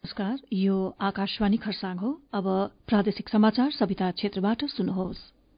नमस्कार, यो आकाशवाणी खरसाङ हो। अब प्रादेशिक समाचार सविता क्षेत्रबाट सुन्नुहोस्।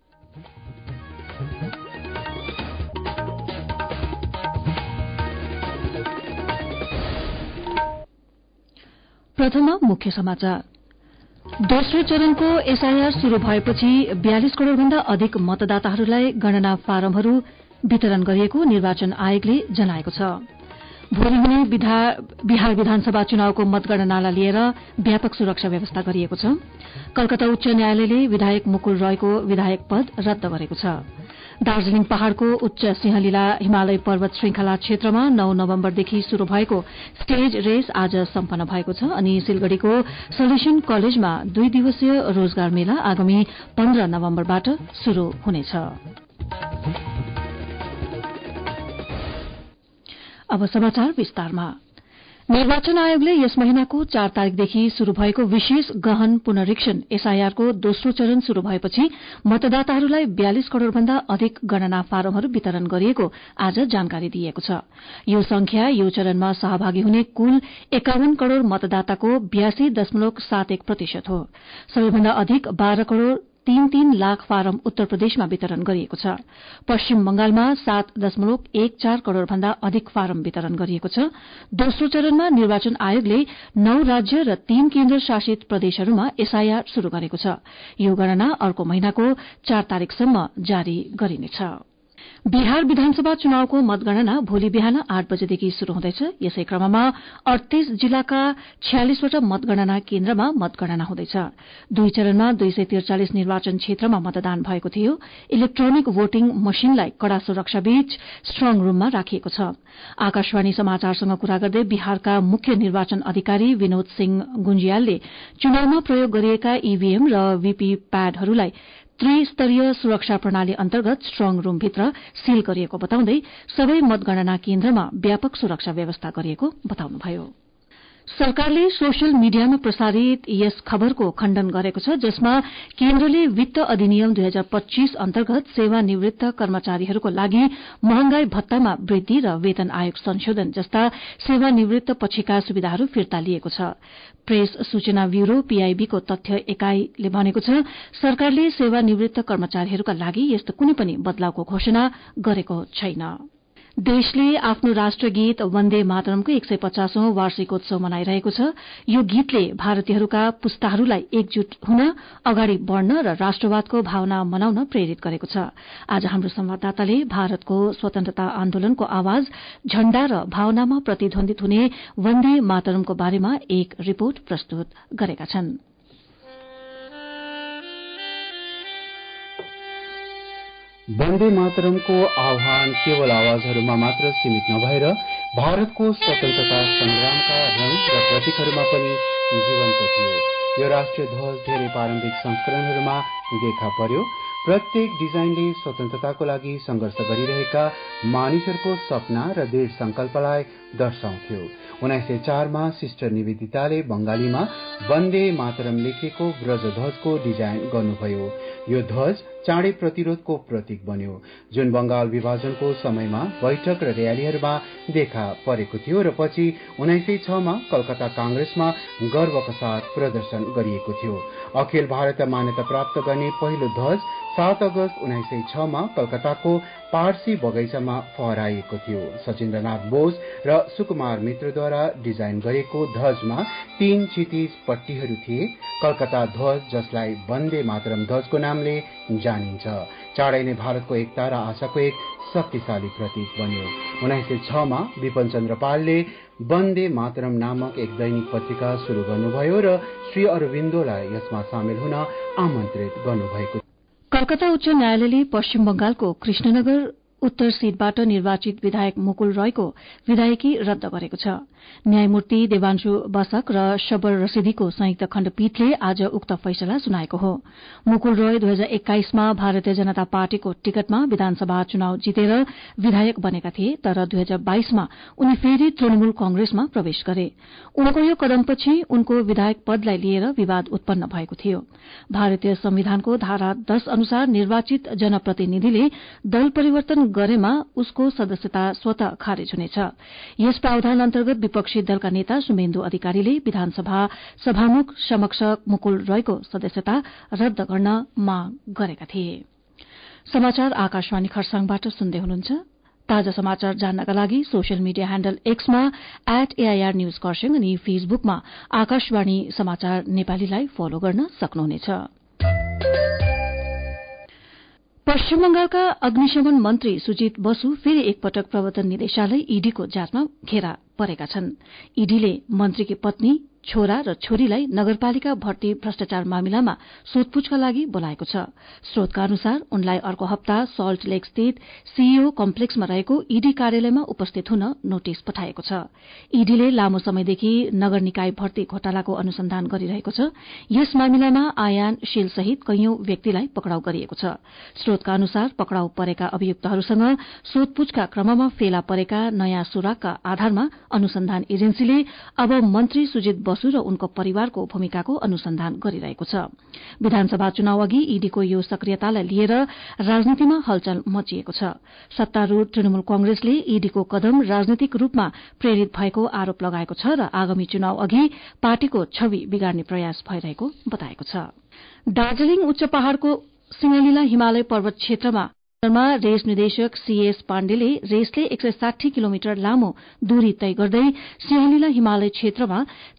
प्रथम मुख्य समाचार। दोस्रो चरणको एसआईआर शुरू भएपछि 42 करोड़ भन्दा अधिक मतदाताहरूलाई गणना फारमहरू वितरण गरिएको निर्वाचन आयोगले जनाएको छ। भोलि हुने बिहार विधानसभा चुनावको मतगणनालाई लिएर व्यापक सुरक्षा व्यवस्था गरिएको छ। कलकत्ता उच्च न्यायालयले विधायक मुकुल रायको विधायक पद रद्द गरेको छ। दार्जीलिङ पहाड़को उच्च सिंहलीला हिमालय पर्वत श्रृंखला क्षेत्रमा 9 नवम्बरदेखि शुरू भएको स्टेज रेस आज सम्पन्न भएको छ अनि सिलगढ़ीको सल्युशन कलेजमा 2 दिवसीय रोजगार मेला आगामी 15 नवम्बरबाट शुरू हुनेछ। अब समाचार विस्तारमा। निर्वाचन आयोगले यस महिनाको 4 तारिकदेखि शुरू भएको विशेष गहन पुनरीक्षण एसआईआरको दोस्रो चरण शुरू भएपछि मतदाताहरूलाई 42 करोड़ भन्दा अधिक गणना फारमहरू वितरण गरिएको आज जानकारी दिएको छ। यो संख्या यो चरणमा सहभागी हुने कुल 51 करोड़ मतदाताको 82.71% हो। सबैभन्दा अधिक 12 करोड़ 3 लाख फारम उत्तर प्रदेशमा वितरण गरिएको छ। पश्चिम बंगालमा 7.14 करोड़ भन्दा अधिक फारम वितरण गरिएको छ। दोस्रो चरणमा निर्वाचन आयोगले 9 राज्य र 3 केन्द्र शासित प्रदेशहरूमा एसआईआर शुरू गरेको छ। यो गणना अर्को महिनाको 4 तारिकसम्म जारी गरिनेछ। बिहार विधानसभा चुनावको मतगणना भोलि बिहान 8 बजेदेखि शुरू हुँदैछ। यसै क्रममा 38 जिल्लाका 46 वटा मतगणना केन्द्रमा मतगणना हुँदैछ। 2 चरणमा 243 निर्वाचन क्षेत्रमा मतदान भएको थियो। इलेक्ट्रोनिक भोटिङ मशिनलाई कड़ा सुरक्षाबीच स्ट्रङ रूममा राखिएको छ। आकाशवाणी समाचारसँग कुरा गर्दै बिहारका मुख्य निर्वाचन अधिकारी विनोद सिंह गुंजियालले चुनावमा प्रयोग गरिएका ईभीएम र वीपीपैटहरूलाई त्रिस्तरीय सुरक्षा प्रणाली अन्तर्गत स्ट्रङ रूमभित्र सील गरिएको बताउँदै सबै मतगणना केन्द्रमा व्यापक सुरक्षा व्यवस्था गरिएको बताउनुभयो। सरकारले सोशल मीडियामा प्रसारित यस खबरको खण्डन गरेको छ जसमा केन्द्रले वित्त अधिनियम 2025 अन्तर्गत सेवानिवृत्त कर्मचारीहरूको लागि महंगाई भत्तामा वृद्धि र वेतन आयोग संशोधन जस्ता सेवानिवृत्त पछिका सुविधाहरू फिर्ता लिएको छ। प्रेस सूचना ब्यूरो पीआईबी को तथ्य एकाईले भनेको छ सरकारले सेवानिवृत्त कर्मचारीहरूका लागि यस्तो कुनै पनि बदलावको घोषणा गरेको छैन। देशले आफ्नो राष्ट्र गीत वन्दे मातरमको 150औं वार्षिकोत्सव मनाइरहेको छ। यो गीतले भारतीयहरूका पुस्ताहरूलाई एकजुट हुन, अगाडि बढ़न र राष्ट्रवादको भावना मनाउन प्रेरित गरेको छ। आज हाम्रो संवाददाताले भारतको स्वतन्त्रता आन्दोलनको आवाज, झण्डा र भावनामा प्रतिध्वनित हुने वन्दे मातरमको बारेमा एक रिपोर्ट प्रस्तुत गरेका छन्। वन्दे मातरमको आह्वान केवल आवाजहरूमा मात्र सीमित नभएर भारतको स्वतन्त्रता संग्रामका रंग र प्रतीकहरूमा पनि जीवन्त थियो। यो राष्ट्रिय ध्वज धेरै प्रारम्भिक संस्करणहरूमा देखा पर्यो। प्रत्येक डिजाइनले स्वतन्त्रताको लागि संघर्ष गरिरहेका मानिसहरूको सपना र दृढ संकल्पलाई दर्शाउँथ्यो। 1904 मा सिस्टर निवेदिताले बंगालीमा वन्दे मातरम लेखेको ब्रज ध्वजको डिजाइन गर्नुभयो। यो ध्वज चाँडै प्रतिरोधको प्रतीक बन्यो जुन बंगाल विभाजनको समयमा बैठक र र्यालीहरूमा देखा परेको थियो र पछि 1906 मा कलकत्ता कांग्रेसमा गर्वका साथ प्रदर्शन गरिएको थियो। अखिल भारत मान्यता प्राप्त गर्ने पहिलो ध्वज 7 अगस्त 1906 मा कलकत्ताको पारसी बगैंचामा फहराइएको थियो। सचिन्द्रनाथ बोस र सुकुमार मित्रद्वारा डिजाइन गरेको ध्वजमा 3 क्षितिज पट्टीहरू थिए। कलकत्ता ध्वज जसलाई वन्दे मातरम ध्वजको नामले जानिन्छ चाँडै नै भारतको एकता र आशाको एक शक्तिशाली प्रतीक बन्यो। 1906 मा विपिन चन्द्र पालले वन्दे मातरम नामक एक दैनिक पत्रिका शुरू गर्नुभयो र श्री अरविन्दोलाई यसमा सामेल हुन आमन्त्रित गर्नुभएको। कलकत्ता उच्च न्यायालयले पश्चिम बंगालको कृष्णनगर उत्तर सीटबाट निर्वाचित विधायक मुकुल रायको विधायकी रद्द गरेको छ। न्यायमूर्ति देवांशु बसक र शबर रसिदीको संयुक्त खण्डपीठले आज उक्त फैसला सुनाएको हो। मुकुल राय 2021 मा भारतीय जनता पार्टीको टिकटमा विधानसभा चुनाव जितेर विधायक बनेका थिए तर 2022 मा उनी फेरि तृणमूल कांग्रेसमा प्रवेश गरे। उनको यो कदमपछि उनको विधायक पदलाई लिएर विवाद उत्पन्न भएको थियो। भारतीय संविधानको धारा 10 अनुसार निर्वाचित जनप्रतिनिधिले दल परिवर्तन गरेमा उसको सदस्यता स्वतः खारेज हुनेछ। यस प्रावधान अन्तर्गत विपक्षी दलका नेता सुमेन्दु अधिकारीले विधानसभा सभामुख समक्ष मुकुल रायको सदस्यता रद्द गर्न माग गरेका थिए। समाचार आकाशवाणी खरसाङबाट सुन्दै हुनुहुन्छ। ताजा समाचार जान्नका लागि सोशल मिडिया ह्याण्डल एक्समा @AIR न्यूज खरसाङ अनि फेसबुकमा आकाशवाणी समाचार नेपालीलाई फलो गर्न सक्नुहुनेछ। पश्चिम बंगालका अग्निशमन मन्त्री सुजित बसु फेरि एकपटक प्रवर्तन निदेशालय ईडीको जाँचमा घेरा परेका छन्। ईडीले मन्त्रीकी पत्नी, छोरा र छोरीलाई नगरपालिका भर्ती भ्रष्टाचार मामिलामा सोधपूछका लागि बोलाएको छ। स्रोतका अनुसार उनलाई अर्को हप्ता सल्ट लेक स्थित सीईओ कम्प्लेक्समा रहेको ईडी कार्यालयमा उपस्थित हुन नोटिस पठाएको छ। ईडीले लामो समयदेखि नगर निकाय भर्ती घोटालाको अनुसन्धान गरिरहेको छ। यस मामिलामा आयान शील सहित कैयौं व्यक्तिलाई पक्राउ गरिएको छ। स्रोतका अनुसार पक्राउ परेका अभियुक्तहरूसँग सोधपूछका क्रममा फेला परेका नयाँ सुरागका आधारमा अनुसन्धान एजेन्सीले अब मन्त्री सुजित बसु र उनको परिवारको भूमिकाको अनुसन्धान गरिरहेको छ। विधानसभा चुनाव अघि ईडीको यो सक्रियतालाई लिएर राजनीतिमा हलचल मचिएको छ। सत्तारूढ़ तृणमूल कंग्रेसले ईडीको कदम राजनीतिक रूपमा प्रेरित भएको आरोप लगाएको छ र आगामी चुनाव अघि पार्टीको छवि बिगार्ने प्रयास भइरहेको बताएको छ। दार्जीलिङ उच्च पहाड़को सिंहलीला हिमालय पर्वत क्षेत्रमा रेस निर्देशक सीएस पाण्डेले रेसले 160 किलोमिटर लामो दूरी तय गर्दै सिंहलीला हिमालय क्षेत्रमा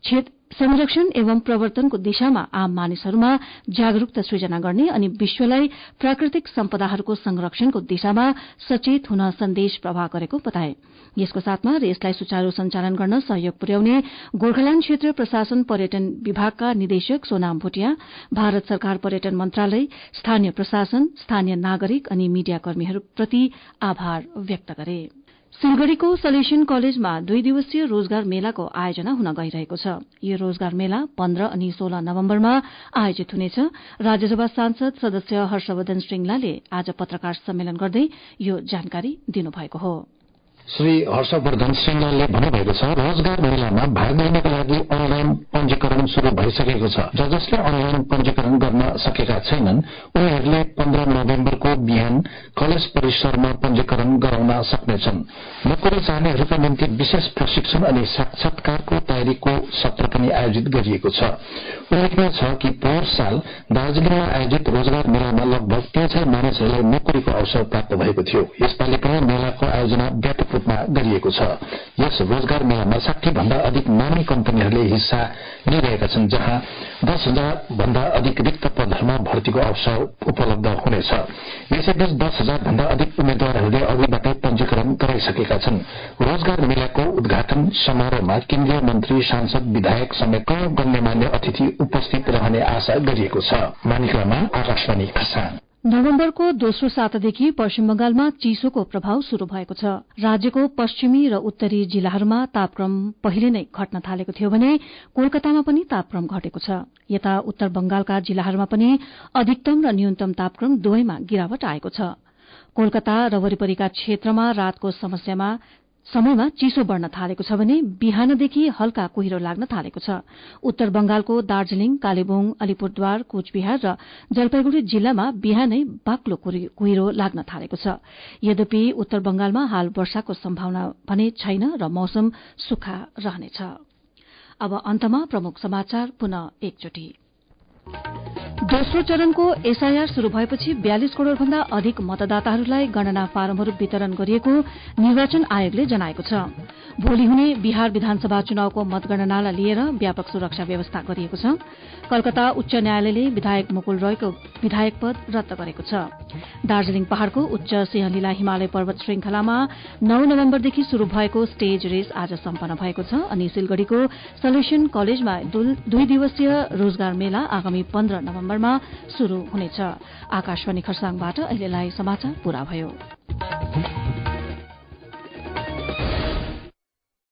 संरक्षण एवं प्रवर्तनको दिशामा आम मानिसहरूमा जागरूकता सृजना गर्ने अनि विश्वलाई प्राकृतिक सम्पदाहरूको संरक्षणको दिशामा सचेत हुन सन्देश प्रवाह गरेको बताए। यसको साथमा रेसलाई सुचारू सञ्चालन गर्न सहयोग पुर्याउने गोर्खाल्याण्ड क्षेत्र प्रशासन पर्यटन विभागका निदेशक सोनाम भुटिया, भारत सरकार पर्यटन मन्त्रालय, स्थानीय प्रशासन, स्थानीय नागरिक अनि मीडियाकर्मीहरूप्रति आभार व्यक्त गरे। सिलगढ़ीको सलेशन कलेजमा 2 दिवसीय रोजगार मेलाको आयोजना हुन गइरहेको छ। यो रोजगार मेला 15 अनि 16 नवम्बरमा आयोजित हुनेछ। राज्यसभा सांसद सदस्य हर्षवर्धन श्रृंगलाले आज पत्रकार सम्मेलन गर्दै यो जानकारी दिनुभएको हो। श्री हर्षवर्धन श्रृंगलाले भन्नुभएको छ, रोजगार मेलामा भाग लिनका लागि अनलाइन पञ्जीकरण शुरू भइसकेको छ। जसले अनलाइन पञ्जीकरण गर्न सकेका छैनन् उनीहरूले 15 नोभेम्बरको बिहान कलेज परिसरमा पञ्जीकरण गराउन सक्नेछन्। नोकरी चाहनेहरूका निम्ति विशेष प्रशिक्षण अनि साक्षात्कारको तयारीको सत्र पनि आयोजित गरिएको छ। उल्लेखनीय छ कि पोहोर साल दार्जीलिङमा आयोजित रोजगार मेलामा लगभग 300 मानिसहरूलाई नोकरीको अवसर प्राप्त भएको थियो। यसपालि पनि मेलाको आयोजना व्यापक रूपमा गरिएको छ। यस रोजगार मेलामा 60 भन्दा अधिक नामी कम्पनीहरूले हिस्सा लिइरहेका छन्, जहाँ 10,000 भन्दा अधिक रिक्त पदहरूमा भर्तीको अवसर उपलब्ध हुनेछ। यसैबीच 10,000 भन्दा अधिक उम्मेद्वारहरूले अघिबाटै पञ्जीकरण गराइसकेका छन्। रोजगार मेलाको उद्घाटन समारोहमा केन्द्रीय मन्त्री, सांसद, विधायक समेत कयौं गण्यमान्य अतिथि उपस्थित रहने आशा गरिएको छ। मानिकरामा, आकाशवाणी खरसाङ। नवम्बरको दोस्रो सातादेखि पश्चिम बंगालमा चिसोको प्रभाव शुरू भएको छ। राज्यको पश्चिमी र उत्तरी जिल्लाहरूमा तापक्रम पहिले नै घट्न थालेको थियो भने कोलकातामा पनि तापक्रम घटेको छ। यता उत्तर बंगालका जिल्लाहरूमा पनि अधिकतम र न्यूनतम तापक्रम दुवैमा गिरावट आएको छ। कोलकाता र वरिपरिका क्षेत्रमा रातको समयमा चिसो बढ़न थालेको छ भने बिहानदेखि हल्का कुहिरो लाग्न थालेको छ। उत्तर बंगालको दार्जीलिङ, कालेबुङ, अलिपुरद्वार, कोचबिहार र जलपाईगुड़ी जिल्लामा बिहानै बाक्लो कुहिरो लाग्न थालेको छ। यद्यपि उत्तर बंगालमा हाल वर्षाको सम्भावना भने छैन र मौसम सुक्खा रहनेछ। अब अन्तमा प्रमुख समाचार पुनः एकचोटि। दोस्रो चरणको एसआईआर शुरू भएपछि 42 करोड़ भन्दा अधिक मतदाताहरूलाई गणना फारमहरू वितरण गरिएको निर्वाचन आयोगले जनाएको छ। भोलि हुने बिहार विधानसभा चुनावको मतगणनालाई लिएर व्यापक सुरक्षा व्यवस्था गरिएको छ। कलकत्ता उच्च न्यायालयले विधायक मुकुल रायको विधायक पद रद्द गरेको छ। दार्जीलिङ पहाड़को उच्च सिंहलीला हिमालय पर्वत श्रृंखलामा 9 नवम्बरदेखि शुरू भएको स्टेज रेस आज सम्पन्न भएको छ अनि सिलगढ़ीको सलेशन कलेजमा 2 दिवसीय रोजगार मेला आगामी 15 नवम्बरमा शुरू हुनेछ। आकाशवाणी खरसाङबाट अहिलेलाई समाचार पूरा भयो।